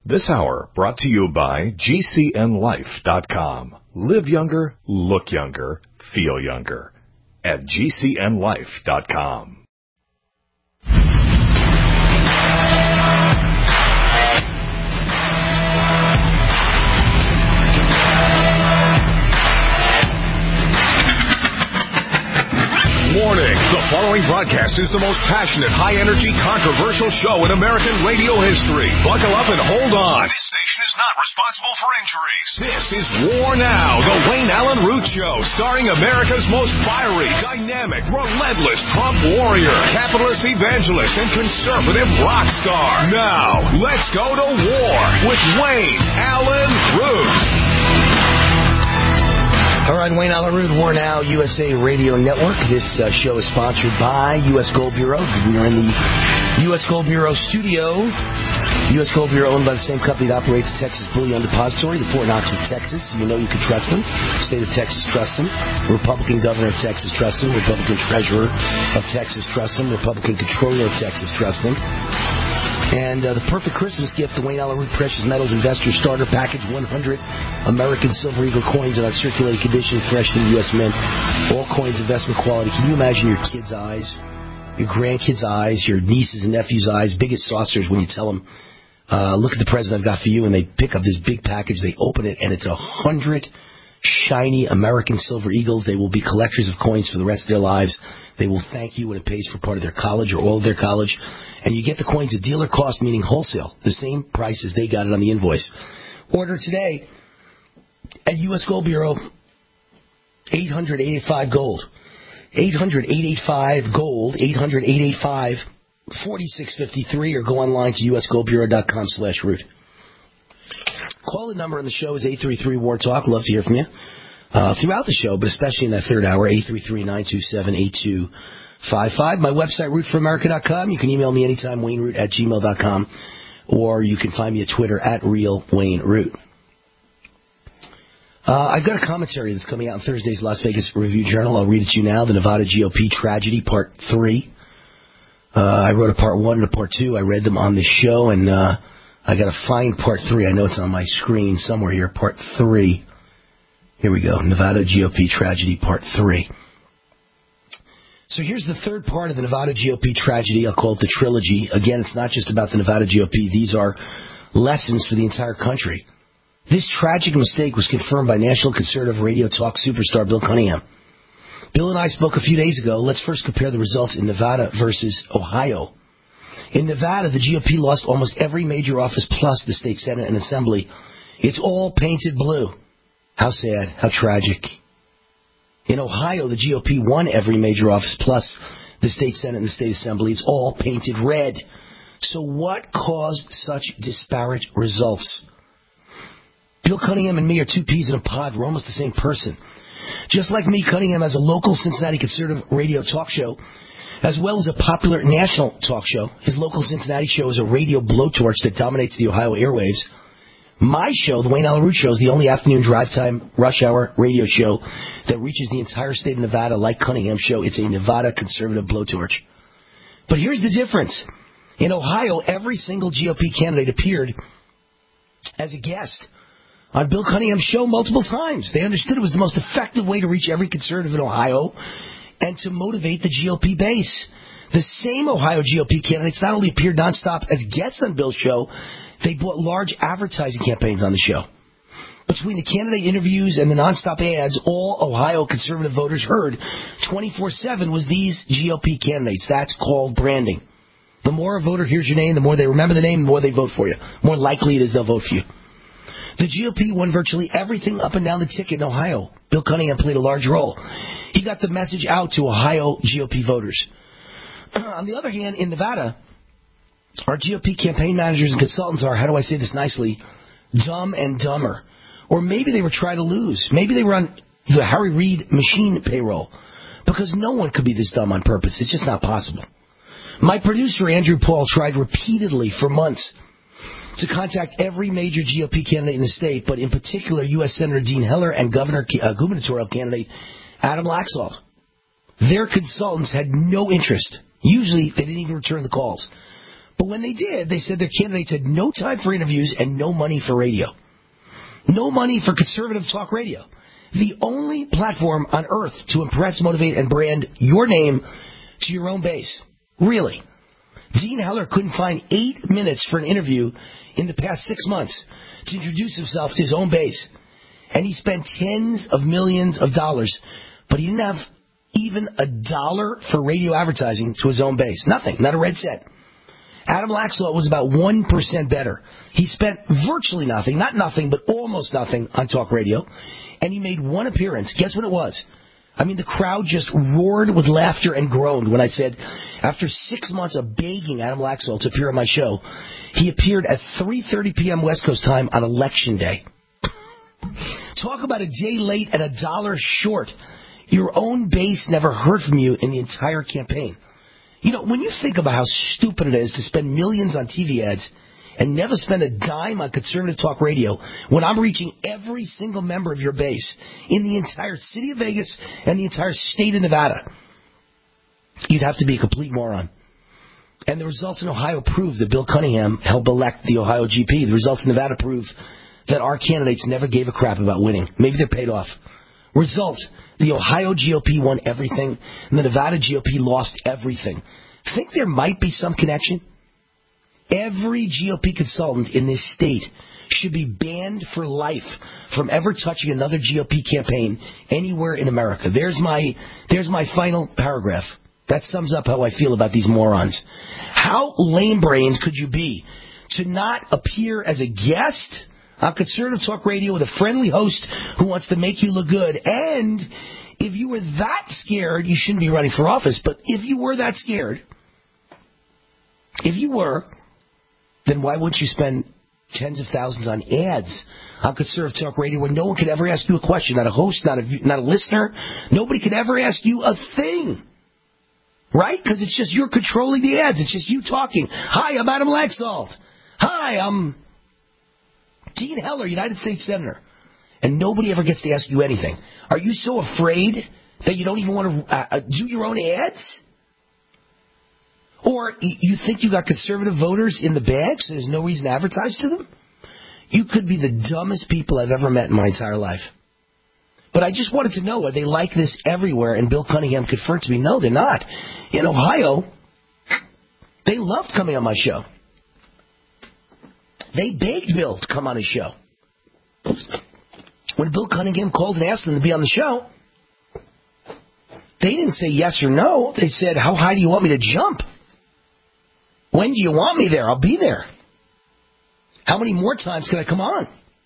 This hour brought to you by GCNLife.com. Live younger, look younger, feel younger. At GCNLife.com. Warning, the following broadcast is the most passionate, high-energy, controversial show in American radio history. Buckle up and hold on. This station is not responsible for injuries. This is War Now, the Wayne Allen Root Show, starring America's most fiery, dynamic, relentless Trump warrior, capitalist evangelist, and conservative rock star. Now, let's go to war with Wayne Allen Root. All right, Wayne Allen Root, War Now, USA Radio Network. This show is sponsored by U.S. Gold Bureau. We are in the U.S. Gold Bureau studio. U.S. Gold Bureau owned by the same company that operates Texas Bullion Depository, the Fort Knox of Texas. You know you can trust them. State of Texas trusts them. Republican governor of Texas trusts them. Republican treasurer of Texas trusts them. Republican controller of Texas trusts them. And the perfect Christmas gift, the Wayne Allen Root Precious Metals Investor Starter Package, 100 American Silver Eagle coins in uncirculated condition, fresh from U.S. Mint. All coins investment quality. Can you imagine your kids' eyes, your grandkids' eyes, your nieces and nephews' eyes, biggest saucers when you tell them, look at the present I've got for you, and they pick up this big package, they open it, and it's 100 shiny American Silver Eagles. They will be collectors of coins for the rest of their lives. They will thank you when it pays for part of their college or all of their college. And you get the coins at dealer cost, meaning wholesale, the same price as they got it on the invoice. Order today at U.S. Gold Bureau, 800-885-GOLD. 800-885-GOLD, 800-885-4653, or go online to usgoldbureau.com/root. Call the number on the show is 833-WAR-TALK. Love to hear from you throughout the show, but especially in that third hour, 833-927-8255. My website, rootforamerica.com. You can email me anytime, wayneroot@gmail.com, or you can find me at Twitter at RealWayneRoot. I've got a commentary that's coming out in Thursday's Las Vegas Review-Journal. I'll read it to you now. The Nevada GOP Tragedy, Part 3. I wrote a Part 1 and a Part 2. I read them on this show, and I got to find Part 3. I know it's on my screen somewhere here. Part 3. Here we go. Nevada GOP Tragedy, Part 3. So here's the third part of the Nevada GOP tragedy. I'll call it the trilogy. Again, it's not just about the Nevada GOP. These are lessons for the entire country. This tragic mistake was confirmed by national conservative radio talk superstar Bill Cunningham. Bill and I spoke a few days ago. Let's first compare the results in Nevada versus Ohio. In Nevada, the GOP lost almost every major office plus the state Senate and Assembly. It's all painted blue. How sad. How tragic. In Ohio, the GOP won every major office plus the state Senate and the state Assembly. It's all painted red. So what caused such disparate results? Bill Cunningham and me are two peas in a pod. We're almost the same person. Just like me, Cunningham has a local Cincinnati conservative radio talk show, as well as a popular national talk show. His local Cincinnati show is a radio blowtorch that dominates the Ohio airwaves. My show, the Wayne Allen Root Show, is the only afternoon drive time rush hour radio show that reaches the entire state of Nevada like Cunningham's show. It's a Nevada conservative blowtorch. But here's the difference. In Ohio, every single GOP candidate appeared as a guest on Bill Cunningham's show multiple times. They understood it was the most effective way to reach every conservative in Ohio and to motivate the GOP base. The same Ohio GOP candidates not only appeared nonstop as guests on Bill's show, they bought large advertising campaigns on the show. Between the candidate interviews and the nonstop ads, all Ohio conservative voters heard 24/7 was these GOP candidates. That's called branding. The more a voter hears your name, the more they remember the name, the more they vote for you. More likely it is they'll vote for you. The GOP won virtually everything up and down the ticket in Ohio. Bill Cunningham played a large role. He got the message out to Ohio GOP voters. On the other hand, in Nevada, our GOP campaign managers and consultants are, how do I say this nicely, dumb and dumber. Or maybe they were trying to lose. Maybe they were on the Harry Reid machine payroll. Because no one could be this dumb on purpose. It's just not possible. My producer, Andrew Paul, tried repeatedly for months to contact every major GOP candidate in the state, but in particular U.S. Senator Dean Heller and gubernatorial candidate Adam Laxalt. Their consultants had no interest. Usually, they didn't even return the calls. But when they did, they said their candidates had no time for interviews and no money for radio. No money for conservative talk radio. The only platform on earth to impress, motivate, and brand your name to your own base. Really. Dean Heller couldn't find 8 minutes for an interview in the past 6 months to introduce himself to his own base. And he spent tens of millions of dollars, but he didn't have even $1 for radio advertising to his own base. Nothing. Not a red cent. Adam Laxalt was about 1% better. He spent virtually nothing, not nothing, but almost nothing on talk radio. And he made one appearance. Guess what it was? I mean, the crowd just roared with laughter and groaned when I said, after 6 months of begging Adam Laxalt to appear on my show, he appeared at 3:30 p.m. West Coast time on Election Day. Talk about a day late and $1 short. Your own base never heard from you in the entire campaign. You know, when you think about how stupid it is to spend millions on TV ads and never spend a dime on conservative talk radio when I'm reaching every single member of your base in the entire city of Vegas and the entire state of Nevada, you'd have to be a complete moron. And the results in Ohio prove that Bill Cunningham helped elect the Ohio GP. The results in Nevada prove that our candidates never gave a crap about winning. Maybe they're paid off. Result, the Ohio GOP won everything, and the Nevada GOP lost everything. Think there might be some connection? Every GOP consultant in this state should be banned for life from ever touching another GOP campaign anywhere in America. There's my final paragraph. That sums up how I feel about these morons. How lame-brained could you be to not appear as a guest on conservative talk radio with a friendly host who wants to make you look good? And if you were that scared, you shouldn't be running for office, but if you were that scared, then why wouldn't you spend tens of thousands on ads on conservative talk radio where no one could ever ask you a question? Not a host, not a listener. Nobody could ever ask you a thing. Right? Because it's just you're controlling the ads. It's just you talking. Hi, I'm Adam Laxalt. Hi, I'm Dean Heller, United States Senator. And nobody ever gets to ask you anything. Are you so afraid that you don't even want to do your own ads? Or you think you got conservative voters in the bag, so there's no reason to advertise to them? You could be the dumbest people I've ever met in my entire life. But I just wanted to know, are they like this everywhere? And Bill Cunningham confirmed to me, no, they're not. In Ohio, they loved coming on my show. They begged Bill to come on his show. When Bill Cunningham called and asked them to be on the show, they didn't say yes or no. They said, how high do you want me to jump? When do you want me there? I'll be there. How many more times can I come on?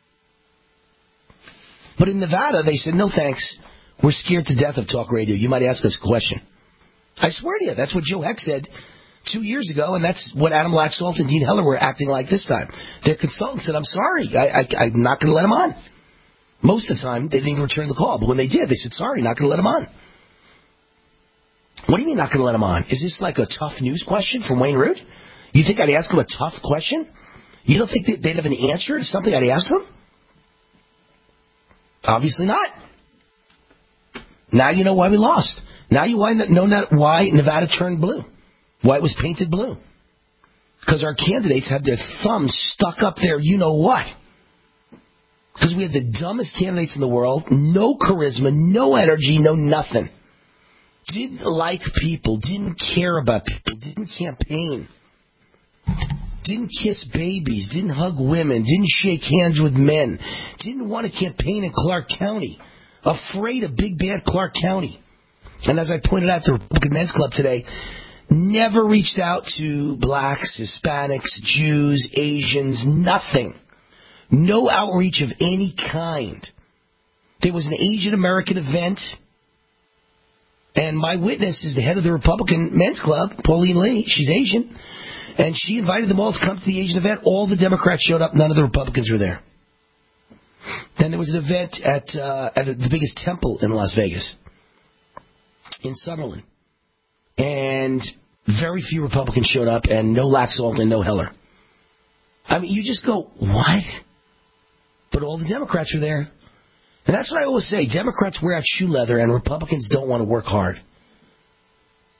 But in Nevada, they said, no thanks. We're scared to death of talk radio. You might ask us a question. I swear to you, that's what Joe Heck said 2 years ago, and that's what Adam Laxalt and Dean Heller were acting like this time. Their consultant said, I'm sorry, I'm not going to let them on. Most of the time, they didn't even return the call. But when they did, they said, sorry, not going to let them on. What do you mean not going to let them on? Is this like a tough news question from Wayne Root? You think I'd ask them a tough question? You don't think they'd have an answer to something I'd ask them? Obviously not. Now you know why we lost. Now you know why Nevada turned blue. Why it was painted blue. Because our candidates had their thumbs stuck up there, you know what. Because we had the dumbest candidates in the world. No charisma, no energy, no nothing. Didn't like people, didn't care about people, didn't campaign. Didn't kiss babies, didn't hug women, didn't shake hands with men, didn't want to campaign in Clark County, afraid of big bad Clark County. And as I pointed out at the Republican Men's Club today, never reached out to blacks, Hispanics, Jews, Asians, nothing. No outreach of any kind. There was an Asian American event, and my witness is the head of the Republican Men's Club, Pauline Lee. She's Asian. And she invited them all to come to the Asian event. All the Democrats showed up. None of the Republicans were there. Then there was an event at the biggest temple in Las Vegas, in Summerlin. And very few Republicans showed up, and no Laxalt and no Heller. I mean, you just go, what? But all the Democrats were there. And that's what I always say. Democrats wear out shoe leather, and Republicans don't want to work hard.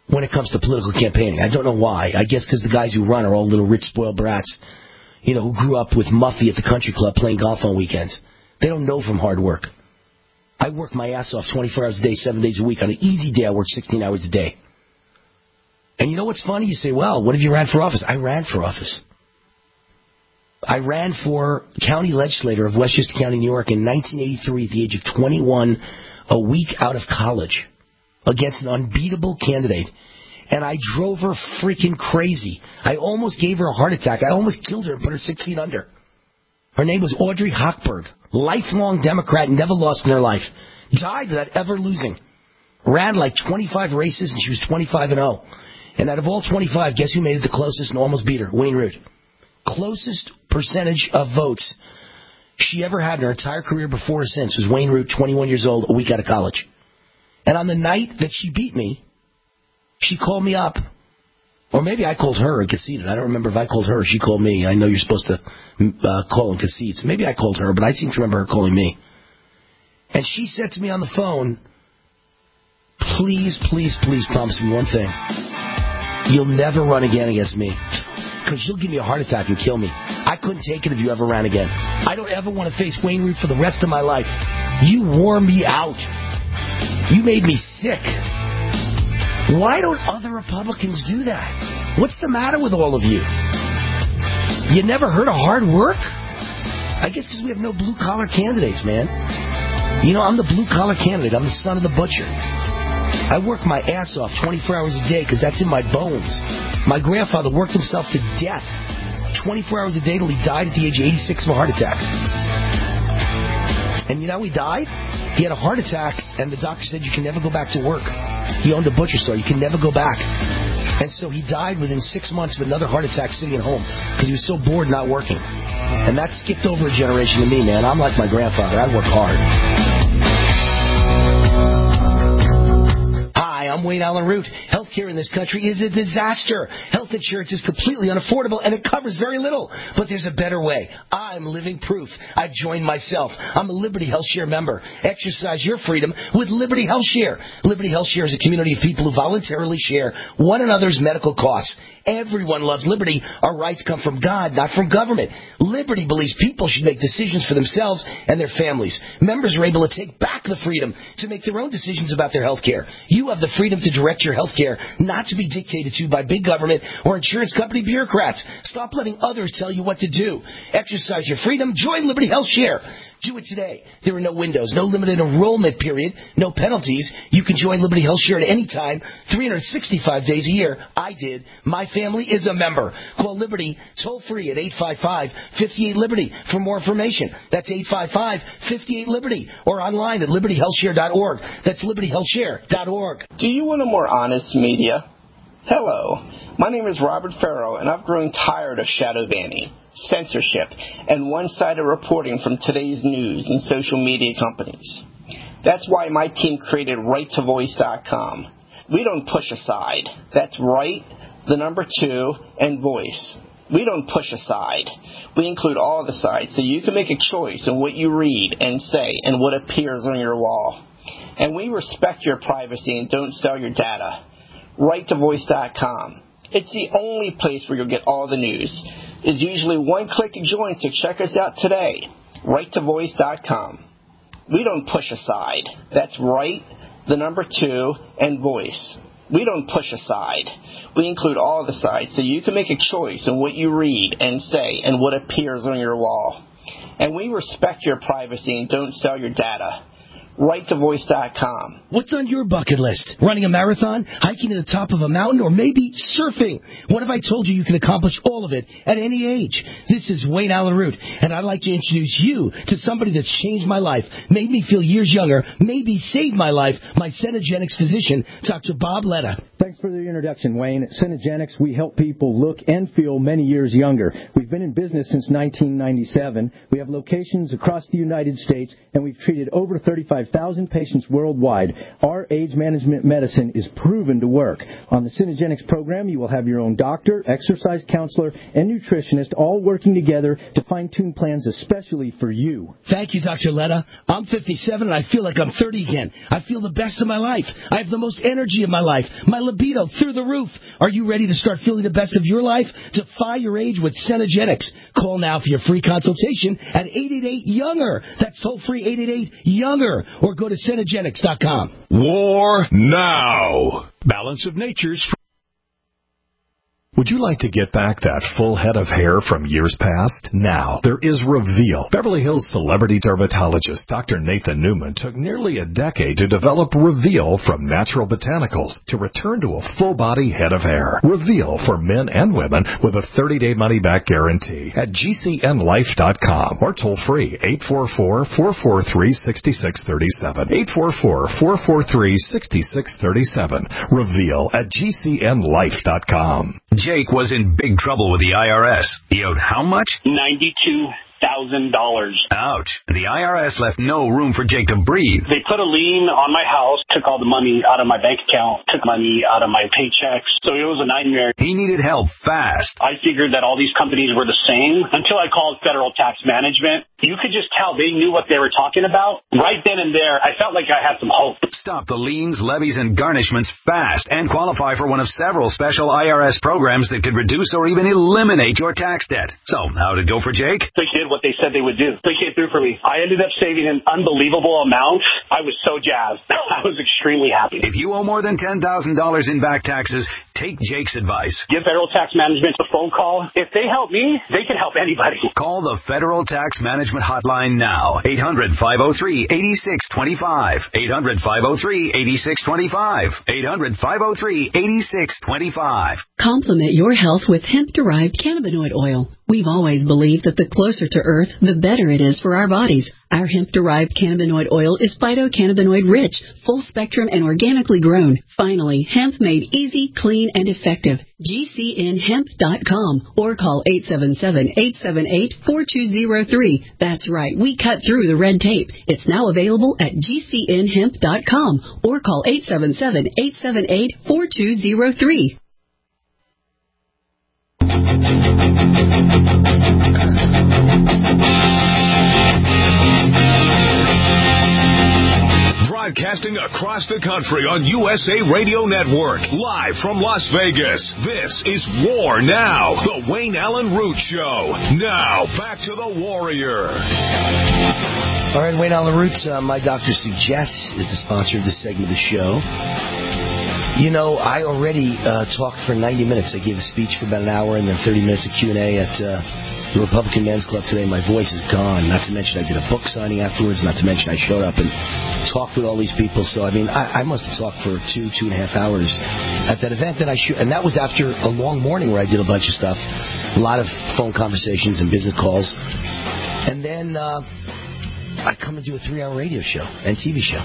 when it comes to political campaigning. I don't know why. I guess because the guys who run are all little rich, spoiled brats, who grew up with Muffy at the country club playing golf on weekends. They don't know from hard work. I work my ass off 24 hours a day, 7 days a week. On an easy day, I work 16 hours a day. And you know what's funny? You say, well, what if you ran for office? I ran for office. I ran for county legislator of Westchester County, New York in 1983 at the age of 21, a week out of college, against an unbeatable candidate. And I drove her freaking crazy. I almost gave her a heart attack. I almost killed her and put her 6 feet under. Her name was Audrey Hochberg, lifelong Democrat, never lost in her life. Died without ever losing. Ran like 25 races, and she was 25-0. And out of all 25, guess who made it the closest and almost beat her? Wayne Root. Closest percentage of votes she ever had in her entire career before or since was Wayne Root, 21 years old, a week out of college. And on the night that she beat me, she called me up. Or maybe I called her and conceded. I don't remember if I called her or she called me. I know you're supposed to call and concede. So maybe I called her, but I seem to remember her calling me. And she said to me on the phone, please, please, please promise me one thing. You'll never run again against me. Because you'll give me a heart attack and kill me. I couldn't take it if you ever ran again. I don't ever want to face Wayne Root for the rest of my life. You wore me out. You made me sick. Why don't other Republicans do that? What's the matter with all of you? You never heard of hard work? I guess because we have no blue-collar candidates, man. I'm the blue-collar candidate. I'm the son of the butcher. I work my ass off 24 hours a day because that's in my bones. My grandfather worked himself to death 24 hours a day till he died at the age of 86 of a heart attack. And you know how he died? He had a heart attack, and the doctor said you can never go back to work. He owned a butcher store. You can never go back. And so he died within 6 months of another heart attack sitting at home because he was so bored not working. And that skipped over a generation to me, man. I'm like my grandfather. I work hard. Hi, I'm Wayne Allen Root. Healthcare in this country is a disaster. Health insurance is completely unaffordable, and it covers very little. But there's a better way. I'm living proof. I've joined myself. I'm a Liberty HealthShare member. Exercise your freedom with Liberty HealthShare. Liberty HealthShare is a community of people who voluntarily share one another's medical costs. Everyone loves liberty. Our rights come from God, not from government. Liberty believes people should make decisions for themselves and their families. Members are able to take back the freedom to make their own decisions about their health care. You have the freedom to direct your health care, not to be dictated to by big government or insurance company bureaucrats. Stop letting others tell you what to do. Exercise your freedom. Join Liberty HealthShare. Do it today. There are no windows, no limited enrollment period, no penalties. You can join Liberty HealthShare at any time, 365 days a year. I did. My family is a member. Call Liberty toll-free at 855-58-LIBERTY for more information. That's 855-58-LIBERTY or online at libertyhealthshare.org. That's libertyhealthshare.org. Do you want a more honest media? Hello. My name is Robert Farrow, and I've grown tired of shadow banning, censorship, and one-sided reporting from today's news and social media companies. That's why my team created RightToVoice.com. We don't push aside. That's right, the number 2, and voice. We don't push aside. We include all the sides so you can make a choice in what you read and say and what appears on your wall. And we respect your privacy and don't sell your data. RightToVoice.com. It's the only place where you'll get all the news. It's usually one click to join, so check us out today. RightToVoice.com. We don't push aside. That's right, the number 2, and voice. We don't push aside. We include all the sides so you can make a choice in what you read and say and what appears on your wall. And we respect your privacy and don't sell your data. RightToVoice.com. What's on your bucket list? Running a marathon? Hiking to the top of a mountain? Or maybe surfing? What if I told you can accomplish all of it at any age? This is Wayne Allen Root, and I'd like to introduce you to somebody that's changed my life, made me feel years younger, maybe saved my life, my Cenegenics physician, Dr. Bob Letta. Thanks for the introduction, Wayne. At Cenegenics, we help people look and feel many years younger. We've been in business since 1997. We have locations across the United States, and we've treated over 35,000 25,000 patients worldwide. Our age management medicine is proven to work. On the Synergenics program, you will have your own doctor, exercise counselor, and nutritionist all working together to fine-tune plans especially for you. Thank you, Dr. Letta. I'm 57 and I feel like I'm 30 again. I feel the best of my life. I have the most energy of my life. My libido through the roof. Are you ready to start feeling the best of your life? Defy your age with Synergenics. Call now for your free consultation at 888-YOUNGER. That's toll-free 888-YOUNGER. Or go to Synergenics.com. War now. Balance of Nature's. Would you like to get back that full head of hair from years past? Now, there is Reveal. Beverly Hills celebrity dermatologist Dr. Nathan Newman took nearly a decade to develop Reveal from natural botanicals to return to a full-body head of hair. Reveal for men and women with a 30-day money-back guarantee at GCNlife.com or toll-free 844-443-6637. 844-443-6637. Reveal at GCNlife.com. Jake was in big trouble with the IRS. He owed how much? $92,000. Ouch. The IRS left no room for Jake to breathe. They put a lien on my house, took all the money out of my bank account, took money out of my paychecks. So it was a nightmare. He needed help fast. I figured that all these companies were the same until I called Federal Tax Management. You could just tell they knew what they were talking about. Right then and there, I felt like I had some hope. Stop the liens, levies, and garnishments fast and qualify for one of several special IRS programs that could reduce or even eliminate your tax debt. So, how did it go for Jake? They did what they said they would do. They came through for me. I ended up saving an unbelievable amount. I was so jazzed. I was extremely happy. If you owe more than $10,000 in back taxes, take Jake's advice. Give Federal Tax Management a phone call. If they help me, they can help anybody. Call the Federal Tax Management Hotline now. 800-503-8625. 800-503-8625. 800-503-8625. Complement your health with hemp-derived cannabinoid oil. We've always believed that the closer to Earth, the better it is for our bodies. Our hemp-derived cannabinoid oil is phytocannabinoid-rich, full-spectrum, and organically grown. Finally, hemp made easy, clean, and effective. GCNhemp.com or call 877-878-4203. That's right, we cut through the red tape. It's now available at GCNhemp.com or call 877-878-4203. Broadcasting across the country on USA Radio Network. Live from Las Vegas. This is War Now. The Wayne Allen Root Show. Now, back to the Warrior. All right, Wayne Allen Root, My Doctor Suggests is the sponsor of this segment of the show. You know, I already talked for 90 minutes. I gave a speech for about an hour and then 30 minutes of Q&A at the Republican Men's Club today. My voice is gone. Not to mention I did a book signing afterwards. Not to mention I showed up and talked with all these people. So, I mean, I must have talked for 2.5 hours at that event. And that was after a long morning where I did a bunch of stuff. A lot of phone conversations and business calls. And then I come and do a 3-hour radio show and TV show.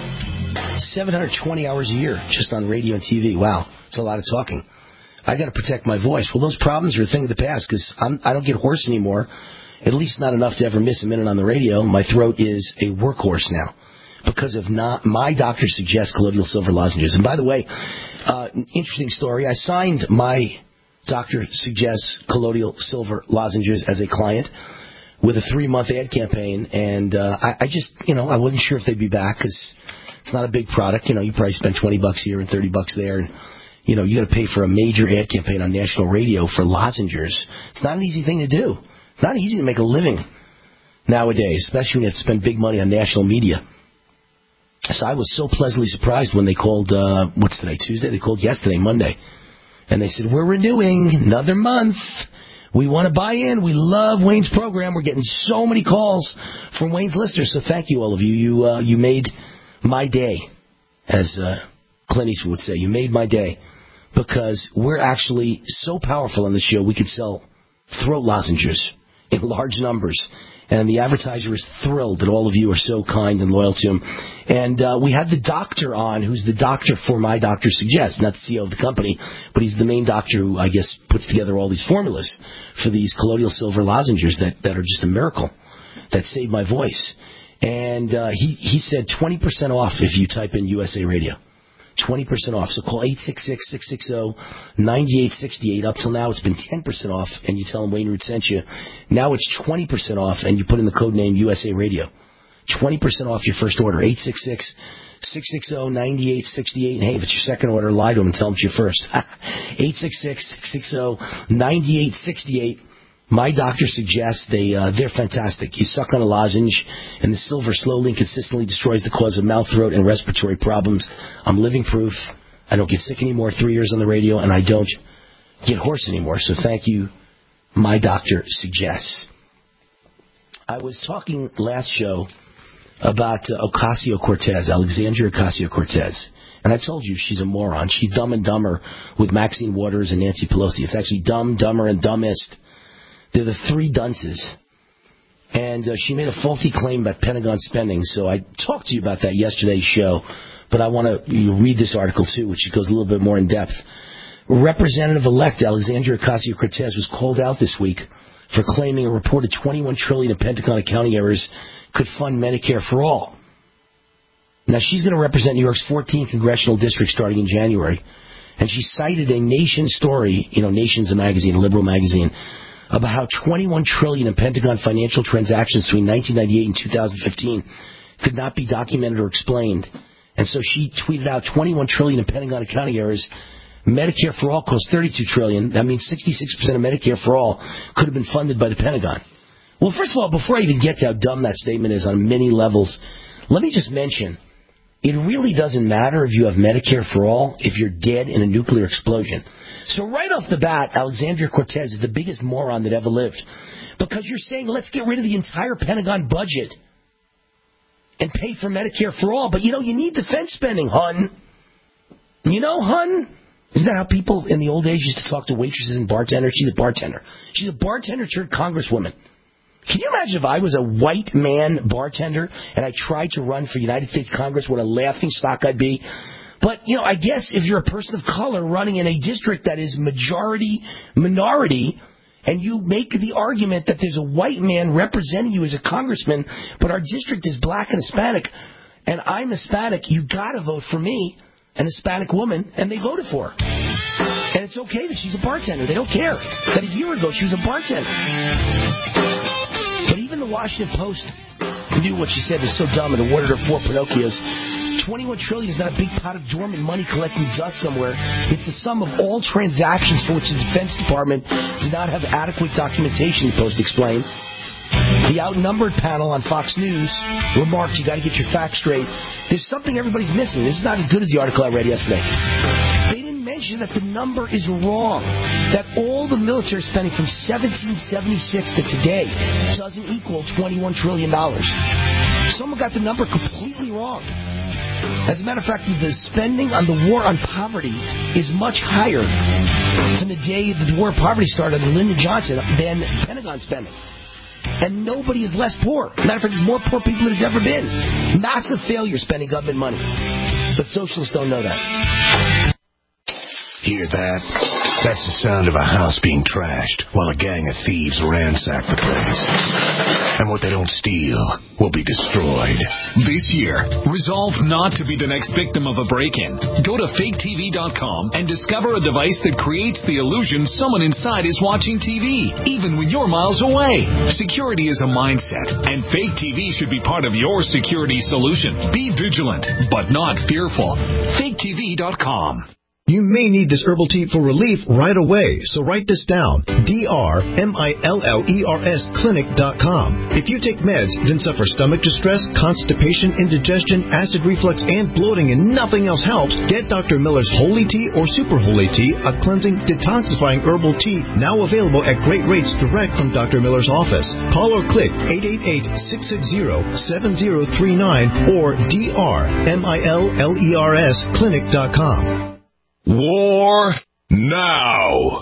720 hours a year just on radio and TV. Wow, it's a lot of talking. I got to protect my voice. Well, those problems are a thing of the past because I don't get hoarse anymore, at least not enough to ever miss a minute on the radio. My throat is a workhorse now because of My Doctor Suggests Colloidal Silver Lozenges. And by the way, interesting story. I signed My Doctor Suggests Colloidal Silver Lozenges as a client with a 3-month ad campaign, and I just, I wasn't sure if they'd be back because it's not a big product. You probably spend $20 here and $30 there, and you got to pay for a major ad campaign on national radio for lozenges. It's not an easy thing to do. It's not easy to make a living nowadays, especially when you have to spend big money on national media. So I was so pleasantly surprised when they called, what's today, Tuesday? They called yesterday, Monday. And they said, we're renewing another month. We want to buy in. We love Wayne's program. We're getting so many calls from Wayne's listeners. So thank you, all of you. You made my day, as Clint Eastwood would say. You made my day. Because we're actually so powerful on the show, we could sell throat lozenges in large numbers. And the advertiser is thrilled that all of you are so kind and loyal to him. And we had the doctor on, who's the doctor for My Doctor Suggests, not the CEO of the company, but he's the main doctor who, I guess, puts together all these formulas for these colloidal silver lozenges that are just a miracle, that saved my voice. And he said 20% off if you type in USA Radio. 20% off. So call 866-660-9868. Up till now, it's been 10% off, and you tell them Wayne Root sent you. Now it's 20% off, and you put in the code name USA Radio. 20% off your first order. 866-660-9868. And hey, if it's your second order, lie to them and tell them it's your first. 866-660-9868. My doctor suggests they're fantastic. You suck on a lozenge, and the silver slowly and consistently destroys the cause of mouth, throat, and respiratory problems. I'm living proof. I don't get sick anymore 3 years on the radio, and I don't get hoarse anymore. So thank you, my doctor suggests. I was talking last show about Ocasio-Cortez, Alexandria Ocasio-Cortez. And I told you she's a moron. She's Dumb and Dumber with Maxine Waters and Nancy Pelosi. It's actually Dumb, Dumber, and Dumbest. They're the three dunces. And she made a faulty claim about Pentagon spending, so I talked to you about that yesterday's show, but I want to read this article, too, which goes a little bit more in depth. Representative-elect Alexandria Ocasio-Cortez was called out this week for claiming a reported $21 trillion in Pentagon accounting errors could fund Medicare for all. Now, she's going to represent New York's 14th congressional district starting in January, and she cited a Nation story, Nation's a magazine, a liberal magazine, about how $21 trillion in Pentagon financial transactions between 1998 and 2015 could not be documented or explained. And so she tweeted out $21 trillion in Pentagon accounting errors. Medicare for all costs $32 trillion. That means 66% of Medicare for all could have been funded by the Pentagon. Well, first of all, before I even get to how dumb that statement is on many levels, let me just mention, it really doesn't matter if you have Medicare for all if you're dead in a nuclear explosion. So right off the bat, Alexandria Cortez is the biggest moron that ever lived. Because you're saying, let's get rid of the entire Pentagon budget and pay for Medicare for all. But, you need defense spending, hun. Hun? Isn't that how people in the old days used to talk to waitresses and bartenders? She's a bartender. She's a bartender turned congresswoman. Can you imagine if I was a white man bartender and I tried to run for United States Congress, what a laughing stock I'd be? But, I guess if you're a person of color running in a district that is majority minority, and you make the argument that there's a white man representing you as a congressman, but our district is black and Hispanic, and I'm Hispanic, you gotta vote for me, an Hispanic woman, and they voted for her. And it's okay that she's a bartender. They don't care that a year ago she was a bartender. But even the Washington Post knew what she said was so dumb and awarded her 4 Pinocchios. $21 trillion is not a big pot of dormant money collecting dust somewhere. It's the sum of all transactions for which the Defense Department did not have adequate documentation, the Post explained. The outnumbered panel on Fox News remarked, you got to get your facts straight. There's something everybody's missing. This is not as good as the article I read yesterday. They didn't mention that the number is wrong, that all the military spending from 1776 to today doesn't equal $21 trillion. Someone got the number completely wrong. As a matter of fact, the spending on the war on poverty is much higher from the day the war on poverty started under Lyndon Johnson than Pentagon spending. And nobody is less poor. Matter of fact, there's more poor people than there's ever been. Massive failure spending government money. But socialists don't know that. Hear that? That's the sound of a house being trashed while a gang of thieves ransack the place. And what they don't steal will be destroyed. This year, resolve not to be the next victim of a break-in. Go to faketv.com and discover a device that creates the illusion someone inside is watching TV, even when you're miles away. Security is a mindset, and Fake TV should be part of your security solution. Be vigilant, but not fearful. faketv.com. You may need this herbal tea for relief right away, so write this down. DRMILLERS clinic.com. If you take meds, then suffer stomach distress, constipation, indigestion, acid reflux, and bloating, and nothing else helps, get Dr. Miller's Holy Tea or Super Holy Tea, a cleansing, detoxifying herbal tea, now available at great rates direct from Dr. Miller's office. Call or click 888-660-7039 or DRMILLERS clinic.com. War now.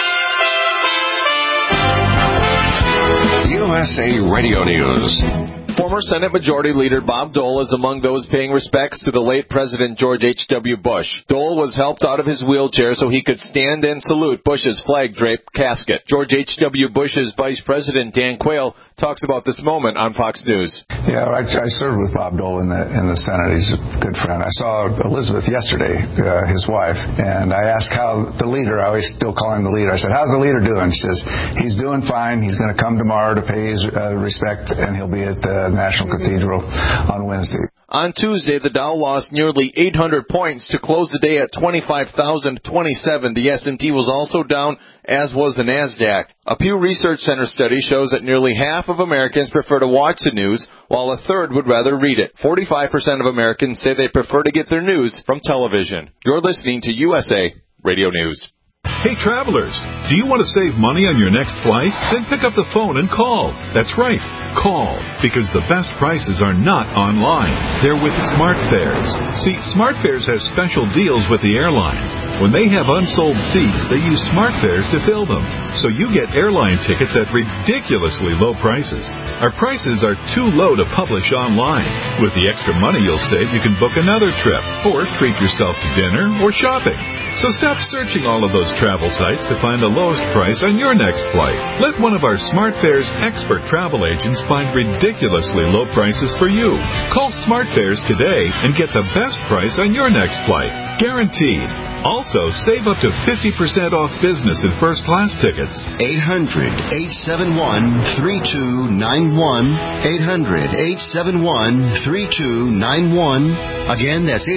USA Radio News. Former Senate Majority Leader Bob Dole is among those paying respects to the late President George H.W. Bush. Dole was helped out of his wheelchair so he could stand and salute Bush's flag-draped casket. George H.W. Bush's Vice President Dan Quayle talks about this moment on Fox News. Yeah, I served with Bob Dole in the Senate. He's a good friend. I saw Elizabeth yesterday, his wife, and I asked how the leader, I always still call him the leader, I said, how's the leader doing? She says, he's doing fine. He's going to come tomorrow to pay his respect, and he'll be at the National Cathedral on Wednesday. On Tuesday, the Dow lost nearly 800 points to close the day at 25,027. The S&P was also down, as was the NASDAQ. A Pew Research Center study shows that nearly half of Americans prefer to watch the news, while a third would rather read it. 45% of Americans say they prefer to get their news from television. You're listening to USA Radio News. Hey travelers, do you want to save money on your next flight? Then pick up the phone and call. That's right, call, because the best prices are not online. They're with SmartFares. See, SmartFares has special deals with the airlines. When they have unsold seats, they use SmartFares to fill them. So you get airline tickets at ridiculously low prices. Our prices are too low to publish online. With the extra money you'll save, you can book another trip, or treat yourself to dinner or shopping. So stop searching all of those travel sites to find the lowest price on your next flight. Let one of our SmartFares expert travel agents find ridiculously low prices for you. Call SmartFares today and get the best price on your next flight. Guaranteed. Also, save up to 50% off business and first-class tickets. 800-871-3291. 800-871-3291. Again, that's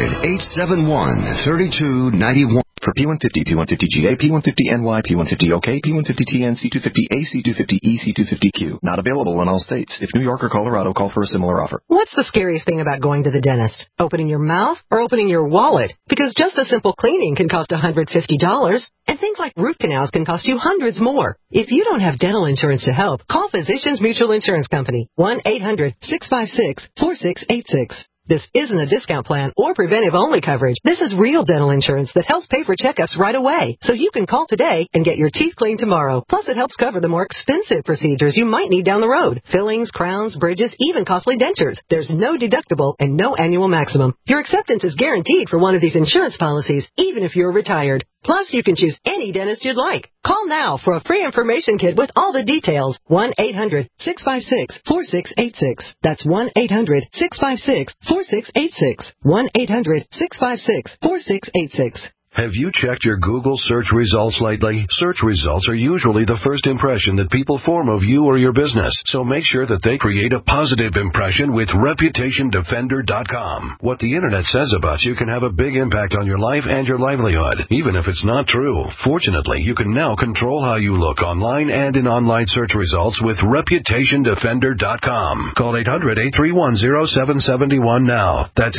800-871-3291. For P150, P150GA, P150NY, P150OK, P150TN, C250A, C250E, C250Q. Not available in all states. If New York or Colorado, call for a similar offer. What's the scariest thing about going to the dentist? Opening your mouth or opening your wallet? Because just a simple cleaning can cost $150, and things like root canals can cost you hundreds more. If you don't have dental insurance to help, call Physicians Mutual Insurance Company, 1-800-656-4686. This isn't a discount plan or preventive-only coverage. This is real dental insurance that helps pay for checkups right away. So you can call today and get your teeth cleaned tomorrow. Plus, it helps cover the more expensive procedures you might need down the road. Fillings, crowns, bridges, even costly dentures. There's no deductible and no annual maximum. Your acceptance is guaranteed for one of these insurance policies, even if you're retired. Plus, you can choose any dentist you'd like. Call now for a free information kit with all the details. 1-800-656-4686. That's 1-800-656-4686. 1-800-656-4686. Have you checked your Google search results lately? Search results are usually the first impression that people form of you or your business, so make sure that they create a positive impression with ReputationDefender.com. What the Internet says about you can have a big impact on your life and your livelihood, even if it's not true. Fortunately, you can now control how you look online and in online search results with ReputationDefender.com. Call 800-831-0771 now. That's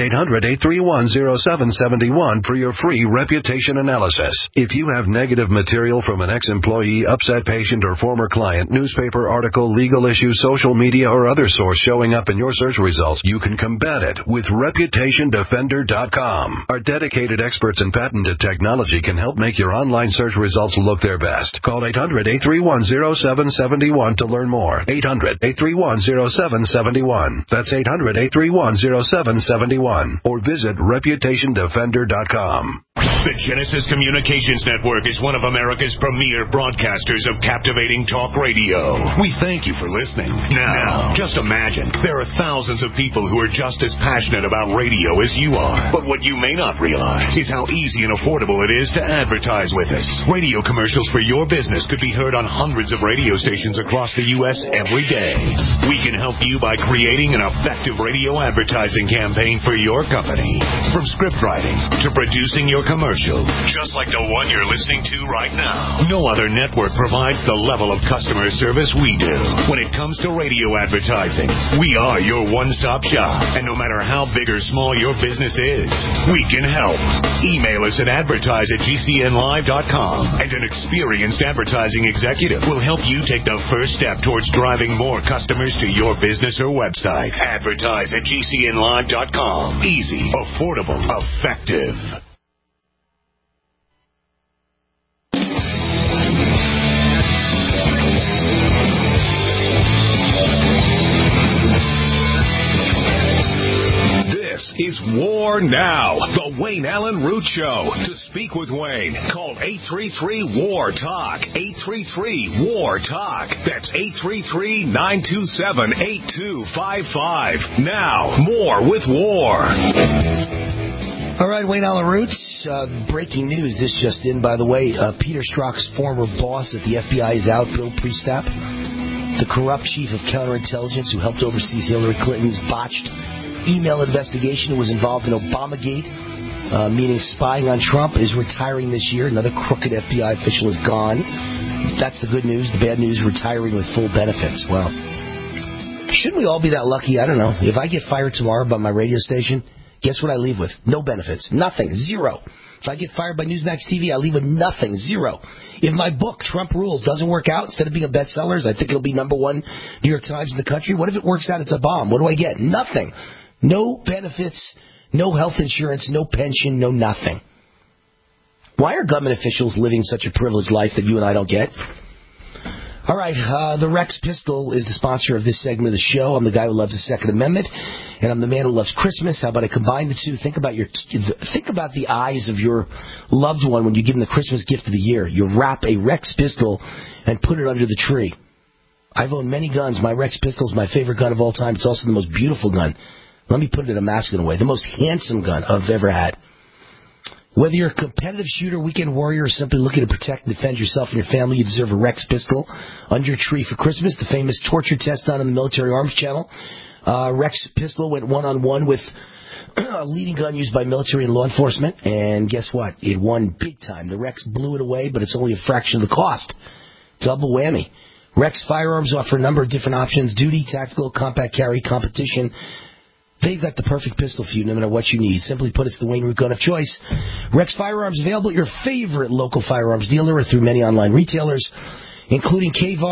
800-831-0771 for your free reputation analysis. If you have negative material from an ex-employee, upset patient, or former client, newspaper article, legal issue, social media, or other source showing up in your search results, you can combat it with ReputationDefender.com. Our dedicated experts in patented technology can help make your online search results look their best. Call 800-831-0771 to learn more. 800-831-0771. That's 800-831-0771. Or visit ReputationDefender.com. The Genesis Communications Network is one of America's premier broadcasters of captivating talk radio. We thank you for listening. Now, just imagine, there are thousands of people who are just as passionate about radio as you are. But what you may not realize is how easy and affordable it is to advertise with us. Radio commercials for your business could be heard on hundreds of radio stations across the U.S. every day. We can help you by creating an effective radio advertising campaign for your company. From script writing to producing your commercial, just like the one you're listening to right now. No other network provides the level of customer service we do. When it comes to radio advertising, we are your one-stop shop. And no matter how big or small your business is, we can help. Email us at advertise@gcnlive.com, and an experienced advertising executive will help you take the first step towards driving more customers to your business or website. Advertise@gcnlive.com. Easy, affordable, effective. War Now, the Wayne Allen Root Show. To speak with Wayne, call 833-WAR-TALK. 833-WAR-TALK. That's 833-927-8255. Now, more with War. All right, Wayne Allen Roots. Breaking news. This just in, by the way. Peter Strzok's former boss at the FBI is out, Bill Priestap, the corrupt chief of counterintelligence who helped oversee Hillary Clinton's botched email investigation, who was involved in Obamagate, meaning spying on Trump, is retiring this year. Another crooked FBI official is gone. That's the good news. The bad news, retiring with full benefits. Well, shouldn't we all be that lucky? I don't know. If I get fired tomorrow by my radio station, guess what I leave with? No benefits. Nothing. Zero. If I get fired by Newsmax TV, I leave with nothing. Zero. If my book, Trump Rules, doesn't work out, instead of being a bestseller, I think it'll be #1 New York Times in the country. What if it works out? It's a bomb. What do I get? Nothing. No benefits, no health insurance, no pension, no nothing. Why are government officials living such a privileged life that you and I don't get? All right, the Rex Pistol is the sponsor of this segment of the show. I'm the guy who loves the Second Amendment, and I'm the man who loves Christmas. How about I combine the two? Think about the eyes of your loved one when you give them the Christmas gift of the year. You wrap a Rex Pistol and put it under the tree. I've owned many guns. My Rex Pistol is my favorite gun of all time. It's also the most beautiful gun. Let me put it in a masculine way. The most handsome gun I've ever had. Whether you're a competitive shooter, weekend warrior, or simply looking to protect and defend yourself and your family, you deserve a Rex Pistol under your tree for Christmas. The famous torture test done on the Military Arms Channel. Rex Pistol went one-on-one with a leading gun used by military and law enforcement. And guess what? It won big time. The Rex blew it away, but it's only a fraction of the cost. Double whammy. Rex firearms offer a number of different options: duty, tactical, compact carry, competition. They've got the perfect pistol for you, no matter what you need. Simply put, it's the Wayne Root gun of choice. Rex Firearms, available at your favorite local firearms dealer or through many online retailers, including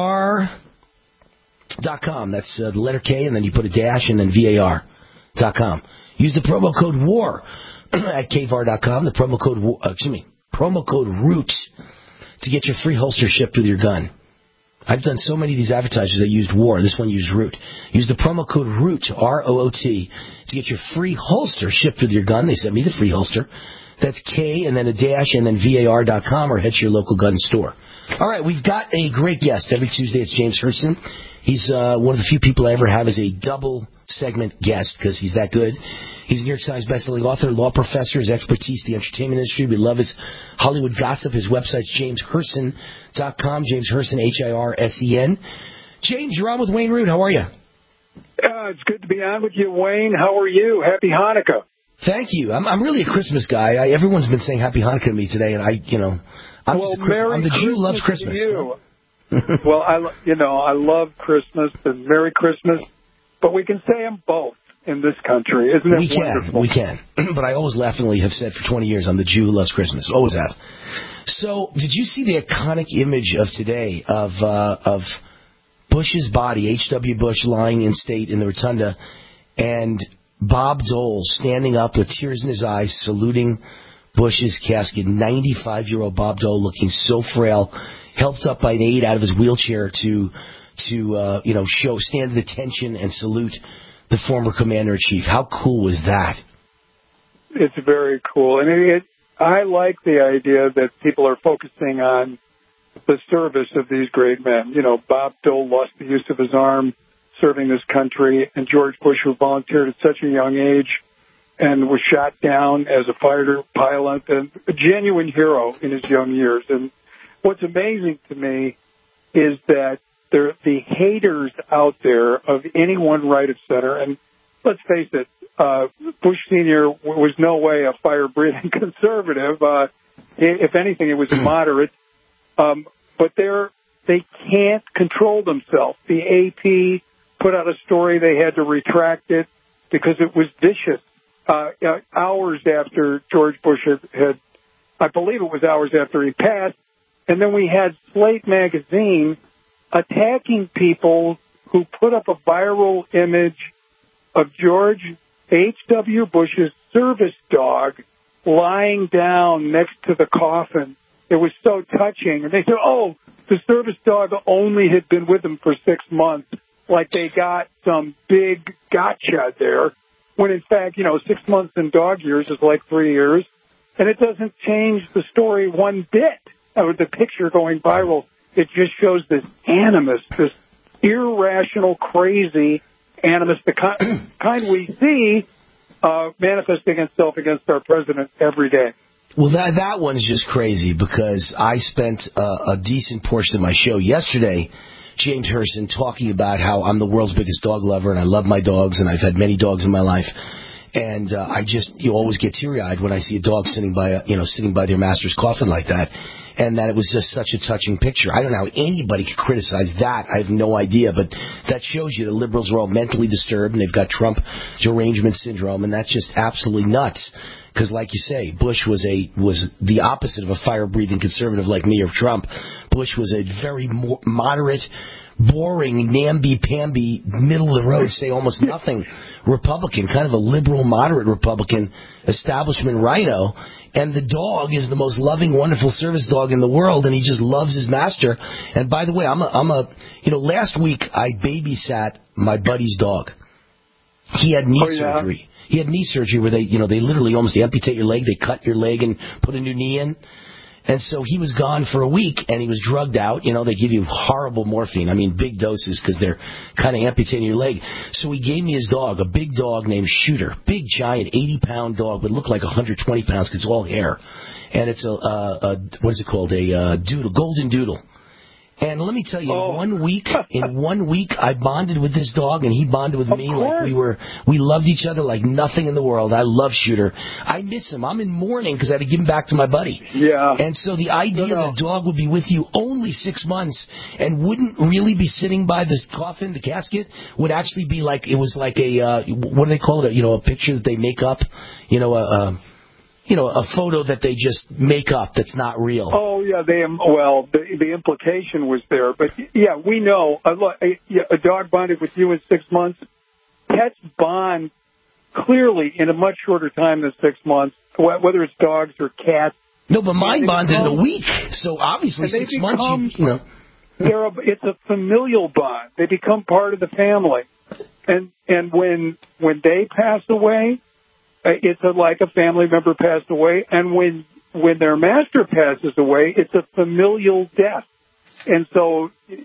KVAR.com. That's the letter K, and then you put a dash, and then VAR.com. Use the promo code WAR at KVAR.com. The promo code ROOT to get your free holster shipped with your gun. I've done so many of these advertisers that used WAR. This one used ROOT. Use the promo code ROOT, R-O-O-T, to get your free holster shipped with your gun. They sent me the free holster. That's K and then a dash and then VAR.com, or head to your local gun store. All right, we've got a great guest. Every Tuesday it's James Herson. He's one of the few people I ever have as a double segment guest because he's that good. He's a New York Times bestselling author, law professor. His expertise in the entertainment industry. We love his Hollywood gossip. His website's JamesHerson.com. James Herson, H-I-R-S-E-N. James, you're on with Wayne Root. How are you? It's good to be on with you, Wayne. How are you? Happy Hanukkah. Thank you. I'm really a Christmas guy. Everyone's been saying Happy Hanukkah to me today, and I'm the Jew who loves Christmas. You. Well, I love Christmas and Merry Christmas, but we can say them both in this country, isn't it wonderful? We can. But I always laughingly have said for 20 years, I'm the Jew who loves Christmas. Always have. So, did you see the iconic image of today of Bush's body, H.W. Bush, lying in state in the rotunda, and Bob Dole standing up with tears in his eyes, saluting Bush's casket? 95-year-old Bob Dole, looking so frail, helped up by an aide out of his wheelchair to stand at attention and salute the former commander-in-chief. How cool was that? It's very cool. And I like the idea that people are focusing on the service of these great men. You know, Bob Dole lost the use of his arm serving this country, and George Bush, who volunteered at such a young age and was shot down as a fighter pilot, and a genuine hero in his young years. And what's amazing to me is that the haters out there of any one right of center, and let's face it, Bush Sr. was no way a fire-breathing conservative. If anything, it was a moderate. But they can't control themselves. The AP put out a story. They had to retract it because it was vicious. Hours after George Bush had, I believe it was hours after he passed, and then we had Slate magazine attacking people who put up a viral image of George H.W. Bush's service dog lying down next to the coffin. It was so touching. And they said, oh, the service dog only had been with him for 6 months, like they got some big gotcha there. when in fact, 6 months in dog years is like 3 years, and it doesn't change the story one bit. The picture going viral, it just shows this animus, this irrational, crazy animus, the kind we see manifesting itself against our president every day. Well, that one is just crazy because I spent a decent portion of my show yesterday, James Herson, talking about how I'm the world's biggest dog lover and I love my dogs and I've had many dogs in my life. And you always get teary-eyed when I see a dog sitting by their master's coffin like that. And that it was just such a touching picture. I don't know how anybody could criticize that. I have no idea. But that shows you the liberals are all mentally disturbed and they've got Trump derangement syndrome. And that's just absolutely nuts. Because, like you say, Bush was the opposite of a fire-breathing conservative like me or Trump. Bush was a very moderate, boring, namby-pamby, middle-of-the-road, say almost nothing Republican, kind of a liberal, moderate Republican, establishment rhino. And the dog is the most loving, wonderful service dog in the world, and he just loves his master. And by the way, last week I babysat my buddy's dog. He had knee surgery. He had knee surgery where they literally almost amputate your leg. They cut your leg and put a new knee in. And so he was gone for a week, and he was drugged out. They give you horrible morphine. I mean, big doses because they're kind of amputating your leg. So he gave me his dog, a big dog named Shooter. Big, giant, 80-pound dog, but looked like 120 pounds because it's all hair. And it's what is it called? A doodle, golden doodle. And let me tell you, in 1 week, I bonded with this dog, and he bonded with me like we loved each other like nothing in the world. I love Shooter. I miss him. I'm in mourning because I had to give him back to my buddy. Yeah. And so the idea that a dog would be with you only 6 months and wouldn't really be sitting by the coffin, the casket, would actually be like, it was like a, what do they call it? A picture that they make up, a photo that they just make up that's not real. Oh, yeah. The implication was there. But, yeah, we know. A dog bonded with you in 6 months. Pets bond clearly in a much shorter time than 6 months, whether it's dogs or cats. No, but mine bonded in a week. So, obviously, 6 months, it's a familial bond. They become part of the family. And when they pass away, it's like a family member passed away, and when their master passes away, it's a familial death. And so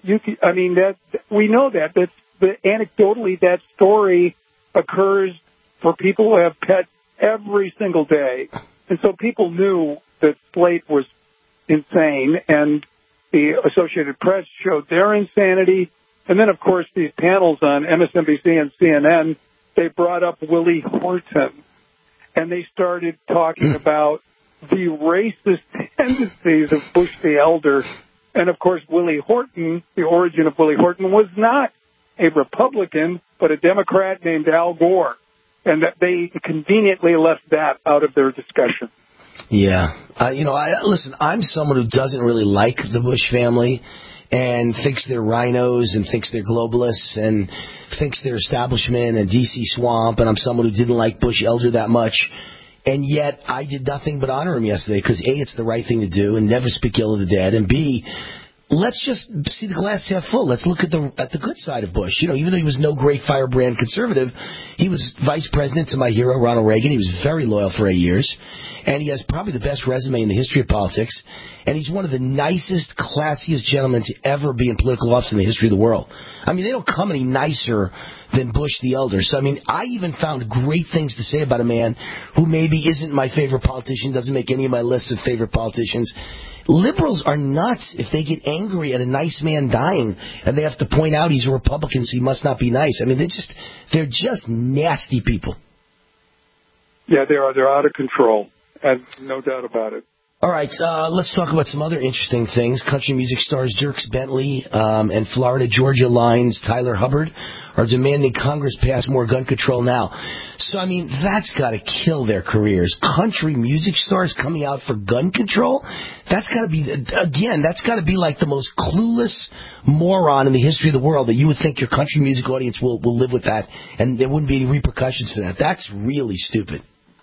we know that anecdotally that story occurs for people who have pets every single day. And so people knew that Slate was insane, and the Associated Press showed their insanity. And then, of course, these panels on MSNBC and CNN, they brought up Willie Horton. And they started talking about the racist tendencies of Bush the Elder. And, of course, Willie Horton, the origin of Willie Horton, was not a Republican, but a Democrat named Al Gore. And that they conveniently left that out of their discussion. Yeah. Listen, I'm someone who doesn't really like the Bush family and thinks they're rhinos and thinks they're globalists and thinks they're establishment and D.C. swamp, and I'm someone who didn't like Bush Elder that much. And yet I did nothing but honor him yesterday because, A, it's the right thing to do and never speak ill of the dead, and B, let's just see the glass half full. Let's look at the good side of Bush. Even though he was no great firebrand conservative, he was vice president to my hero, Ronald Reagan. He was very loyal for 8 years. And he has probably the best resume in the history of politics. And he's one of the nicest, classiest gentlemen to ever be in political office in the history of the world. I mean, they don't come any nicer than Bush the Elder. So, I even found great things to say about a man who maybe isn't my favorite politician, doesn't make any of my lists of favorite politicians. Liberals are nuts if they get angry at a nice man dying and they have to point out he's a Republican, so he must not be nice. They're just nasty people. Yeah, they are. They're out of control. And no doubt about it. All right, let's talk about some other interesting things. Country music stars Dierks Bentley and Florida Georgia Line's Tyler Hubbard are demanding Congress pass more gun control now. So, that's got to kill their careers. Country music stars coming out for gun control? That's got to be like the most clueless moron in the history of the world that you would think your country music audience will live with that and there wouldn't be any repercussions for that. That's really stupid.